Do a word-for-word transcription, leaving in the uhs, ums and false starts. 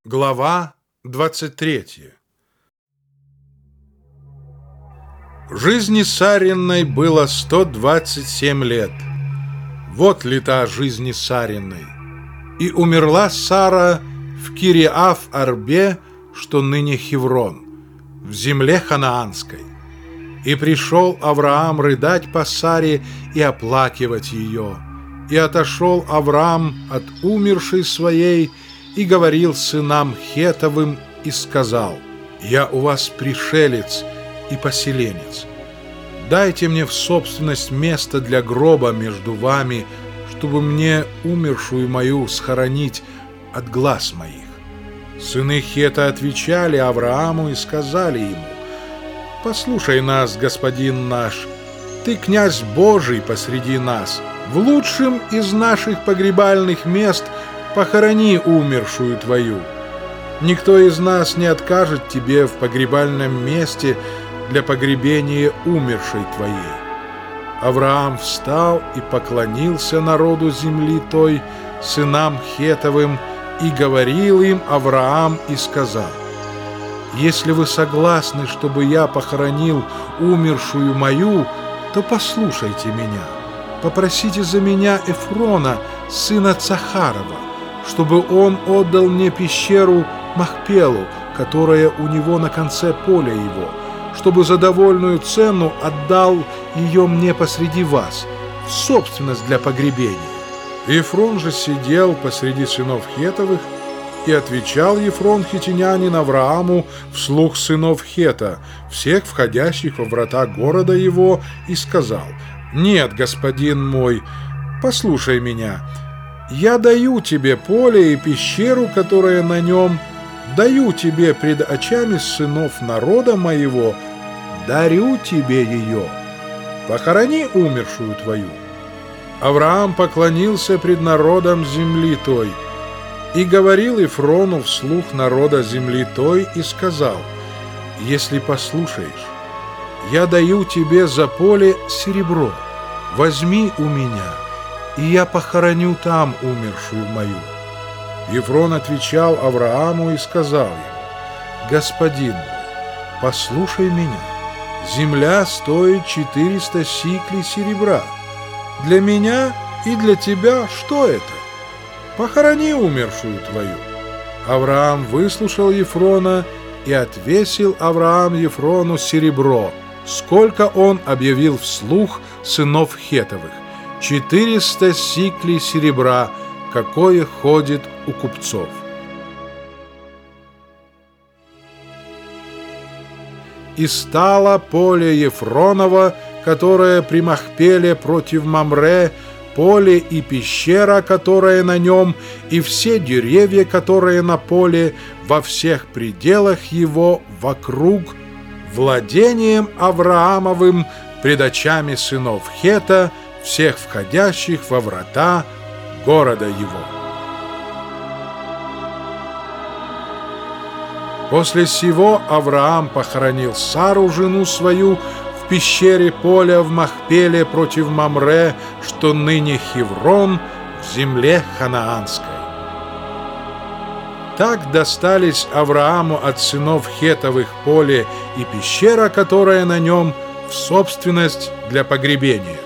Глава двадцать третья. Жизни Сарриной было сто двадцать семь лет. Вот лета жизни Сарриной. И умерла Сара в Кириаф-Арбе, что ныне Хеврон, в земле ханаанской. И пришел Авраам рыдать по Саре и оплакивать ее. И отошел Авраам от умершей своей, и говорил сынам Хетовым, и сказал: «Я у вас пришелец и поселенец. Дайте мне в собственность место для гроба между вами, чтобы мне умершую мою схоронить от глаз моих». Сыны Хета отвечали Аврааму и сказали ему: «Послушай нас, господин наш, ты князь Божий посреди нас. В лучшем из наших погребальных мест похорони умершую твою. Никто из нас не откажет тебе в погребальном месте для погребения умершей твоей». Авраам встал и поклонился народу земли той, сынам Хетовым, и говорил им Авраам и сказал: «Если вы согласны, чтобы я похоронил умершую мою, то послушайте меня. Попросите за меня Эфрона, сына Цахарова, чтобы он отдал мне пещеру Махпелу, которая у него на конце поля его, чтобы за довольную цену отдал ее мне посреди вас, в собственность для погребения». Ефрон же сидел посреди сынов Хетовых, и отвечал Ефрон хитинянин Аврааму вслух сынов Хета, всех входящих во врата города его, и сказал: «Нет, господин мой, послушай меня. Я даю тебе поле и пещеру, которая на нем, даю тебе пред очами сынов народа моего, дарю тебе ее. Похорони умершую твою». Авраам поклонился пред народом земли той, и говорил Ефрону вслух народа земли той, и сказал: «Если послушаешь, я даю тебе за поле серебро, возьми у меня, и я похороню там умершую мою». Ефрон отвечал Аврааму и сказал ему: «Господин мой, послушай меня. Земля стоит четыреста сиклей серебра. Для меня и для тебя что это? Похорони умершую твою». Авраам выслушал Ефрона, и отвесил Авраам Ефрону серебро, сколько он объявил вслух сынов Хетовых: четыреста сиклей серебра, какое ходит у купцов. И стало поле Ефронова, которое при Махпеле против Мамре, поле и пещера, которая на нем, и все деревья, которые на поле, во всех пределах его вокруг, владением Авраамовым пред очами сынов Хета, всех входящих во врата города его. После сего Авраам похоронил Сару, жену свою, в пещере поля в Махпеле против Мамре, что ныне Хеврон, в земле ханаанской. Так достались Аврааму от сынов Хетовых поле и пещера, которая на нем, в собственность для погребения.